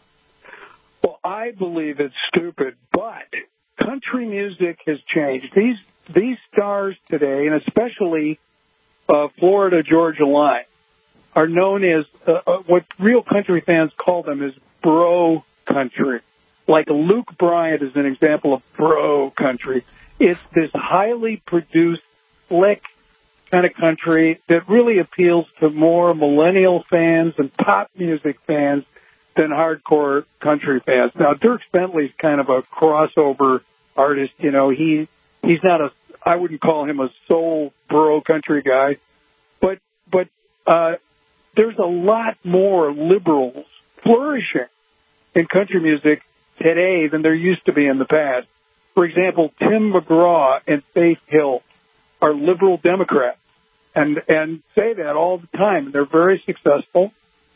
Well, I believe it's stupid, but country music has changed. These stars today, and especially Florida Georgia Line, are known as what real country fans call them is bro country. Like Luke Bryan is an example of bro country. It's this highly produced, slick kind of country that really appeals to more millennial fans and pop music fans than hardcore country fans. Now, Dierks Bentley's kind of a crossover artist. You know, he's not I wouldn't call him a soul bro country guy, but there's a lot more liberals flourishing in country music today than there used to be in the past. For example, Tim McGraw and Faith Hill are liberal Democrats and say that all the time. They're very successful.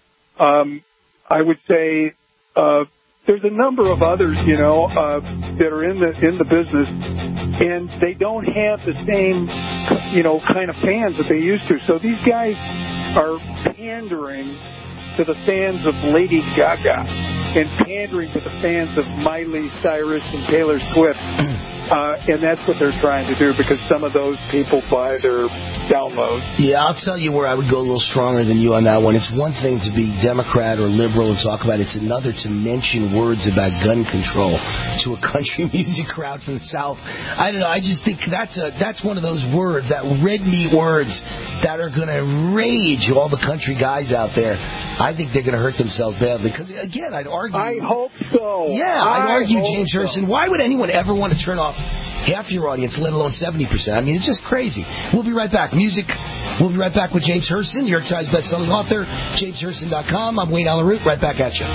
I would say there's a number of others, that are in the business, and they don't have the same, kind of fans that they used to. So these guys are pandering to the fans of Lady Gaga and pandering to the fans of Miley Cyrus and Taylor Swift. And that's what they're trying to do because some of those people buy their downloads. Yeah, I'll tell you where I would go a little stronger than you on that one. It's one thing to be Democrat or liberal and talk about it. It's another to mention words about gun control to a country music crowd from the South. I don't know. I just think that's one of those words, that red meat words that are going to rage all the country guys out there. I think they're going to hurt themselves badly because, again, I'd argue. I hope so. Yeah, I'd argue, James Harrison. Why would anyone ever want to turn off half your audience, let alone 70%? I mean, it's just crazy. We'll be right back. Music. We'll be right back with James Harrison, New York Times bestselling author, JamesHarrison.com. I'm Wayne Allyn Root. Right back at you.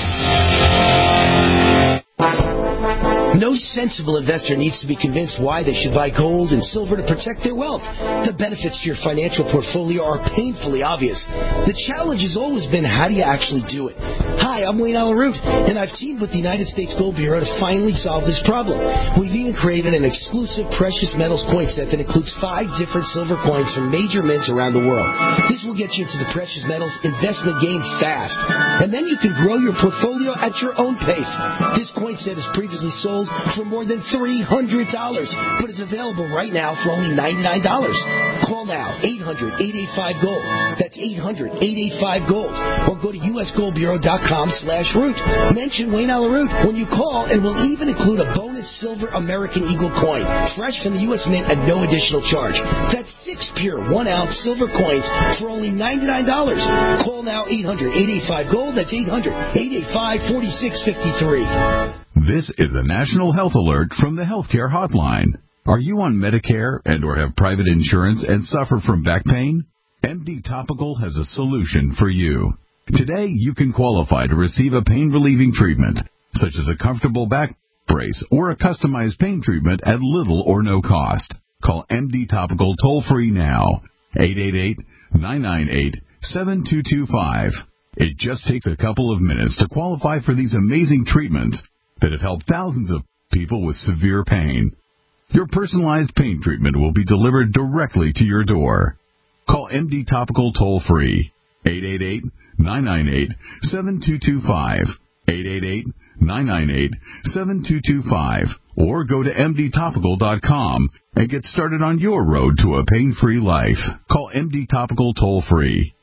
No sensible investor needs to be convinced why they should buy gold and silver to protect their wealth. The benefits to your financial portfolio are painfully obvious. The challenge has always been, how do you actually do it? Hi, I'm Wayne Allyn Root, and I've teamed with the United States Gold Bureau to finally solve this problem. We've even created an exclusive precious metals coin set that includes 5 different silver coins from major mints around the world. This will get you into the precious metals investment game fast, and then you can grow your portfolio at your own pace. This coin set is previously sold for more than $300, but it's available right now for only $99. Call now, 800-885-GOLD. That's 800-885-GOLD. Or go to usgoldbureau.com/root. Mention Wayne Allyn Root when you call, and we'll even include a bonus silver American Eagle coin, fresh from the U.S. Mint at no additional charge. That's 6 pure 1-ounce silver coins for only $99. Call now, 800-885-GOLD. That's 800-885-4653. This is a national health alert from the Healthcare Hotline. Are you on Medicare and or have private insurance and suffer from back pain? MD Topical has a solution for you. Today, you can qualify to receive a pain-relieving treatment, such as a comfortable back brace or a customized pain treatment at little or no cost. Call MD Topical toll-free now, 888-998-7225. It just takes a couple of minutes to qualify for these amazing treatments that have helped thousands of people with severe pain. Your personalized pain treatment will be delivered directly to your door. Call MD Topical toll-free, 888-998-7225, 888-998-7225, or go to mdtopical.com and get started on your road to a pain-free life. Call MD Topical toll-free,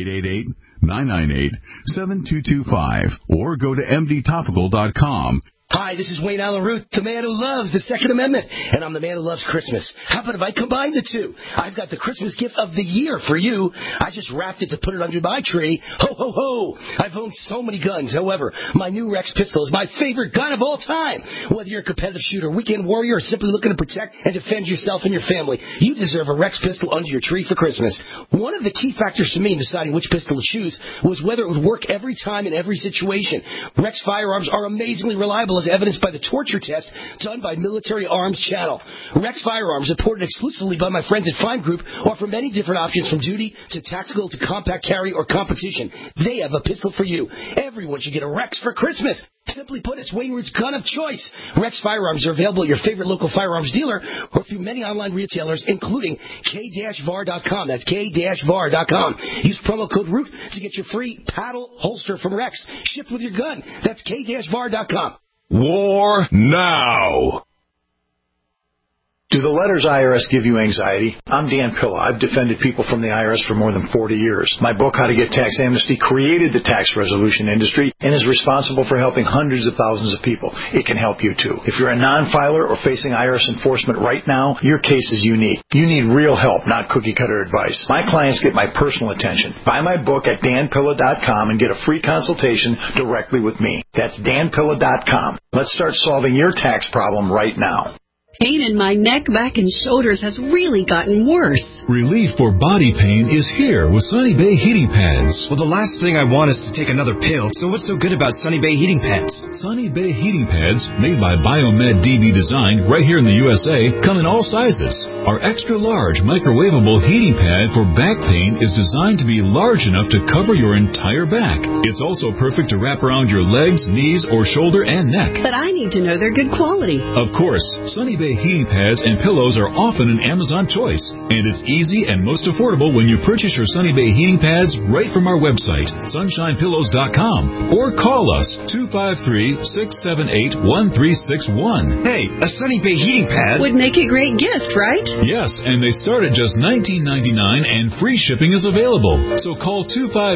888-998-7225, or go to mdtopical.com. Hi, this is Wayne Allyn Root, the man who loves the Second Amendment, and I'm the man who loves Christmas. How about if I combine the two? I've got the Christmas gift of the year for you. I just wrapped it to put it under my tree. Ho, ho, ho! I've owned so many guns. However, my new Rex pistol is my favorite gun of all time. Whether you're a competitive shooter, weekend warrior, or simply looking to protect and defend yourself and your family, you deserve a Rex pistol under your tree for Christmas. One of the key factors for me in deciding which pistol to choose was whether it would work every time in every situation. Rex firearms are amazingly reliable, as evidenced by the torture test done by Military Arms Channel. Rex firearms, supported exclusively by my friends at Fime Group, offer many different options from duty to tactical to compact carry or competition. They have a pistol for you. Everyone should get a Rex for Christmas. Simply put, it's Wayne Root's gun of choice. Rex firearms are available at your favorite local firearms dealer or through many online retailers, including k-var.com. That's k-var.com. Use promo code ROOT to get your free paddle holster from Rex, shipped with your gun. That's k-var.com. War now. Do the letters IRS give you anxiety? I'm Dan Pilla. I've defended people from the IRS for more than 40 years. My book, How to Get Tax Amnesty, created the tax resolution industry and is responsible for helping hundreds of thousands of people. It can help you too. If you're a non-filer or facing IRS enforcement right now, your case is unique. You need real help, not cookie-cutter advice. My clients get my personal attention. Buy my book at danpilla.com and get a free consultation directly with me. That's danpilla.com. Let's start solving your tax problem right now. Pain in my neck, back, and shoulders has really gotten worse. Relief for body pain is here with Sunny Bay heating pads. Well, the last thing I want is to take another pill, so what's so good about Sunny Bay heating pads? Sunny Bay heating pads, made by Biomed DB Design right here in the USA, come in all sizes. Our extra large microwavable heating pad for back pain is designed to be large enough to cover your entire back. It's also perfect to wrap around your legs, knees, or shoulder and neck. But I need to know they're good quality. Of course, Sunny Bay heating pads and pillows are often an Amazon choice, and it's easy and most affordable when you purchase your Sunny Bay heating pads right from our website, sunshinepillows.com, or call us 253-678-1361. Hey, a Sunny Bay heating pad would make a great gift, right? Yes, and they start at just $19.99 and free shipping is available. So call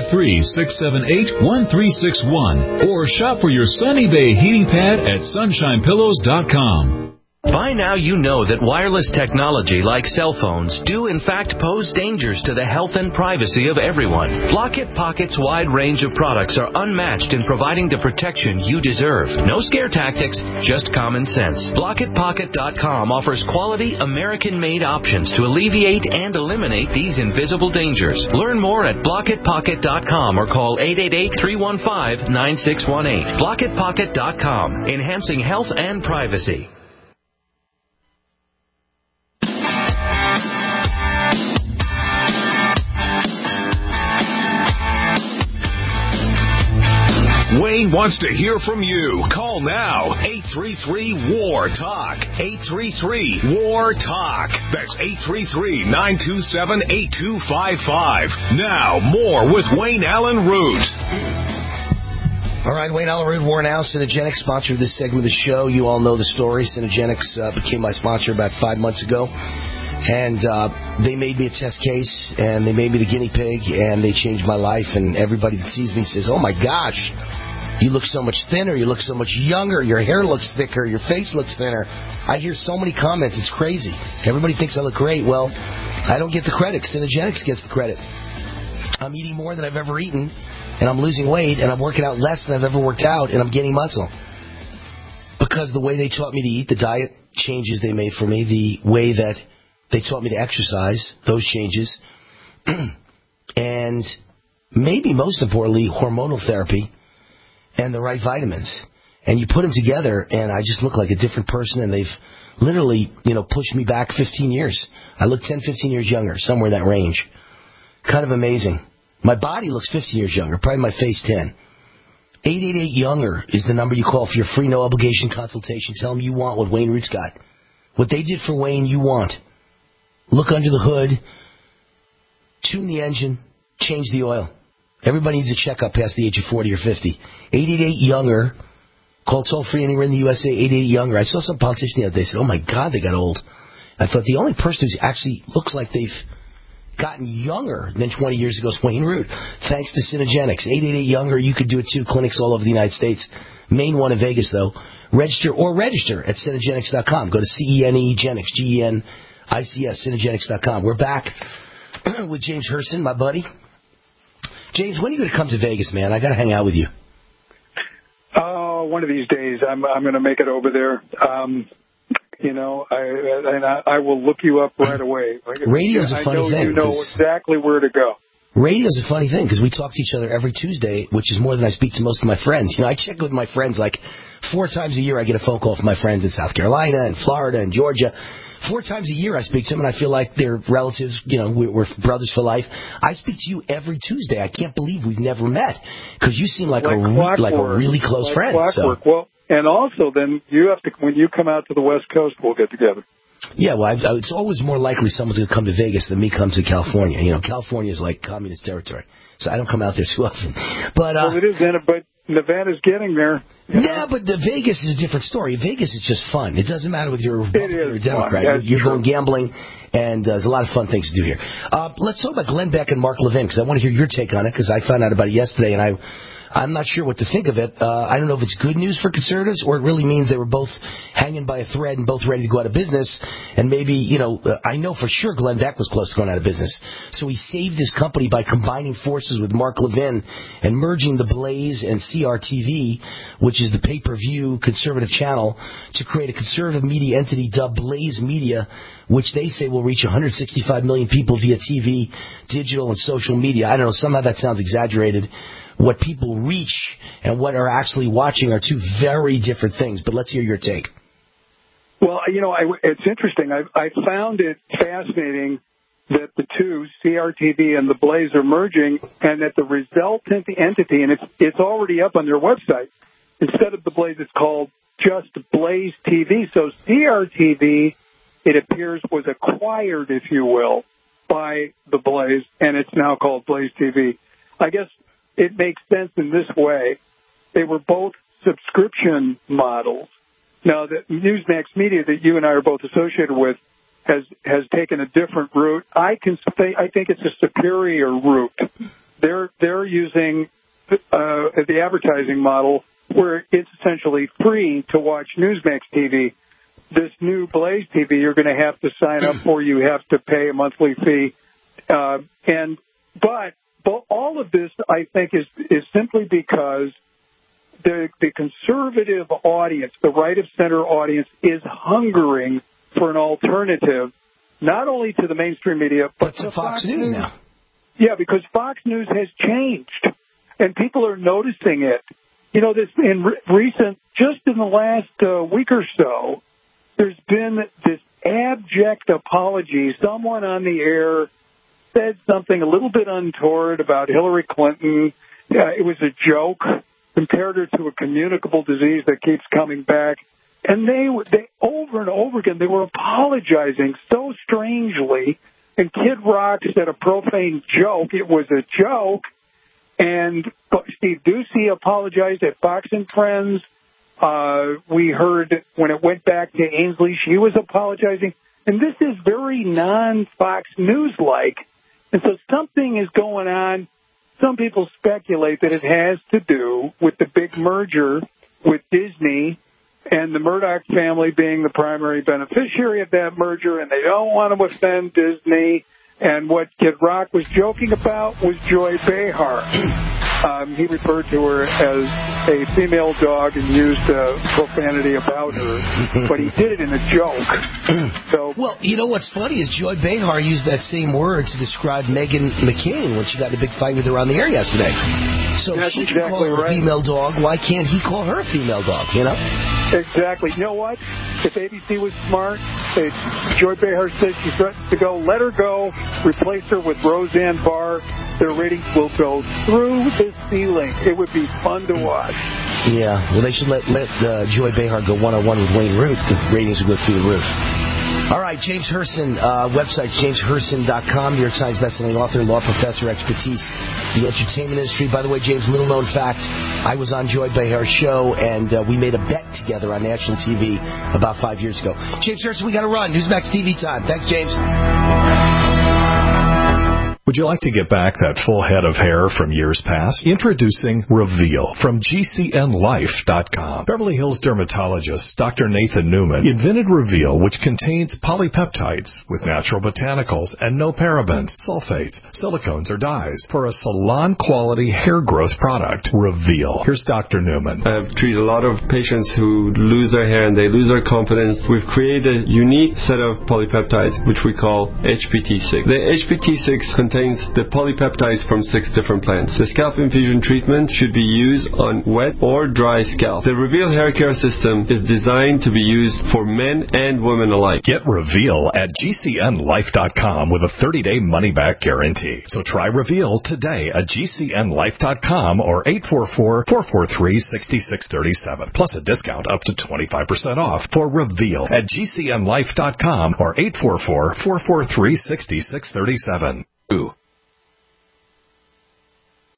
253-678-1361 or shop for your Sunny Bay heating pad at sunshinepillows.com. By now you know that wireless technology like cell phones do in fact pose dangers to the health and privacy of everyone. Blockit Pocket's wide range of products are unmatched in providing the protection you deserve. No scare tactics, just common sense. BlockitPocket.com offers quality American-made options to alleviate and eliminate these invisible dangers. Learn more at BlockitPocket.com or call 888-315-9618. BlockitPocket.com, enhancing health and privacy. Wayne wants to hear from you. Call now. 833-WAR-TALK. 833-WAR-TALK. That's 833-927-8255. Now, more with Wayne Allen Root. All right, Wayne Allen Root, War Now, Synergenics, sponsor of this segment of the show. You all know the story. Synergenics became my sponsor about 5 months ago. And they made me a test case, and they made me the guinea pig, and they changed my life. And everybody that sees me says, oh, my gosh, you look so much thinner, you look so much younger, your hair looks thicker, your face looks thinner. I hear so many comments, it's crazy. Everybody thinks I look great. Well, I don't get the credit. Synergenics gets the credit. I'm eating more than I've ever eaten, and I'm losing weight, and I'm working out less than I've ever worked out, and I'm gaining muscle. Because the way they taught me to eat, the diet changes they made for me, the way that they taught me to exercise, those changes, and maybe most importantly, hormonal therapy and the right vitamins. And you put them together, and I just look like a different person, and they've literally, pushed me back 15 years. I look 10, 15 years younger, somewhere in that range. Kind of amazing. My body looks 15 years younger, probably my face 10. 888-YOUNGER is the number you call for your free, no-obligation consultation. Tell them you want what Wayne Root's got. What they did for Wayne, you want. Look under the hood, tune the engine, change the oil. Everybody needs a checkup past the age of 40 or 50. 888-YOUNGER. Call toll-free anywhere in the USA, 888-YOUNGER. I saw some politician the other day said, oh, my God, they got old. I thought the only person who actually looks like they've gotten younger than 20 years ago is Wayne Root. Thanks to Synergenics. 888-YOUNGER. You could do it, too. Clinics all over the United States. Main one in Vegas, though. Register at Synergenics.com. Go to CENEGenics, GENICS, Synergenics.com. We're back with James Herson, my buddy. James, when are you going to come to Vegas, man? I got to hang out with you. Oh, one of these days I'm going to make it over there. I will look you up right away. Radio's a funny thing. You know exactly where to go. Radio's a funny thing because we talk to each other every Tuesday, which is more than I speak to most of my friends. I check with my friends like 4 times a year. I get a phone call from my friends in South Carolina and Florida and Georgia. 4 times a year I speak to them, and I feel like they're relatives. We're brothers for life. I speak to you every Tuesday. I can't believe we've never met because you seem like a really close friend. Clockwork. So. Well, and also then you have to, when you come out to the West Coast, we'll get together. Yeah, well, it's always more likely someone's going to come to Vegas than me come to California. California is like communist territory, so I don't come out there too often. But well, it is, but Nevada's getting there. Yeah, but the Vegas is a different story. Vegas is just fun. It doesn't matter whether you're a Republican or a Democrat. You're going gambling, and there's a lot of fun things to do here. Let's talk about Glenn Beck and Mark Levin, because I want to hear your take on it, because I found out about it yesterday, and I'm not sure what to think of it. I don't know if it's good news for conservatives or it really means they were both hanging by a thread and both ready to go out of business. And maybe, I know for sure Glenn Beck was close to going out of business. So he saved his company by combining forces with Mark Levin and merging the Blaze and CRTV, which is the pay-per-view conservative channel, to create a conservative media entity dubbed Blaze Media, which they say will reach 165 million people via TV, digital, and social media. I don't know, somehow that sounds exaggerated. What people reach and what are actually watching are two very different things. But let's hear your take. Well, it's interesting. I found it fascinating that the two, CRTV and the Blaze, are merging, and that the resultant entity, and it's already up on their website, instead of the Blaze, it's called just Blaze TV. So CRTV, it appears, was acquired, if you will, by the Blaze, and it's now called Blaze TV. I guess it makes sense in this way. They were both subscription models. Now, the Newsmax Media that you and I are both associated with has taken a different route. I think it's a superior route. They're using the advertising model where it's essentially free to watch Newsmax TV. This new Blaze TV, you're going to have to sign up for. You have to pay a monthly fee, but all of this, I think, is simply because the conservative audience, the right-of-center audience, is hungering for an alternative, not only to the mainstream media, but to Fox News now. Yeah, because Fox News has changed, and people are noticing it. This just in the last week or so, there's been this abject apology. Someone on the air said something a little bit untoward about Hillary Clinton. It was a joke, compared her to a communicable disease that keeps coming back. And they over and over again, they were apologizing so strangely. And Kid Rock said a profane joke. It was a joke. And Steve Doocy apologized at Fox and Friends. We heard when it went back to Ainsley, she was apologizing. And this is very non-Fox News-like. And so something is going on. Some people speculate that it has to do with the big merger with Disney and the Murdoch family being the primary beneficiary of that merger, and they don't want to offend Disney. And what Kid Rock was joking about was Joy Behar. He referred to her as a female dog and used profanity about her, but he did it in a joke. Well, you know what's funny is Joy Behar used that same word to describe Meghan McCain when she got in a big fight with her on the air yesterday. So if she can call her a female dog, why can't he call her a female dog, Exactly. You know what? If ABC was smart, Joy Behar said she threatened to go, let her go, replace her with Roseanne Barr. Their ratings will go through the ceiling. It would be fun to watch. Yeah, well, they should let Joy Behar go one-on-one with Wayne Root, because the ratings will go through the roof. All right, James Herson, website, jamesherson.com, New York Times bestselling author, law professor, expertise in the entertainment industry. By the way, James, little-known fact, I was on Joy Behar's show, and we made a bet together on national TV about 5 years ago. James Herson, we got to run. Newsmax TV time. Thanks, James. Would you like to get back that full head of hair from years past? Introducing Reveal from GCNLife.com. Beverly Hills dermatologist Dr. Nathan Newman invented Reveal, which contains polypeptides with natural botanicals and no parabens, sulfates, silicones, or dyes for a salon-quality hair growth product. Reveal. Here's Dr. Newman. I've treated a lot of patients who lose their hair and they lose their confidence. We've created a unique set of polypeptides, which we call HPT6. The HPT6 contains the polypeptides from 6 different plants. The scalp infusion treatment should be used on wet or dry scalp. The Reveal hair care system is designed to be used for men and women alike. Get Reveal at GCNLife.com with a 30-day money-back guarantee. So try Reveal today at GCNLife.com or 844-443-6637. Plus a discount up to 25% off for Reveal at GCNLife.com or 844-443-6637.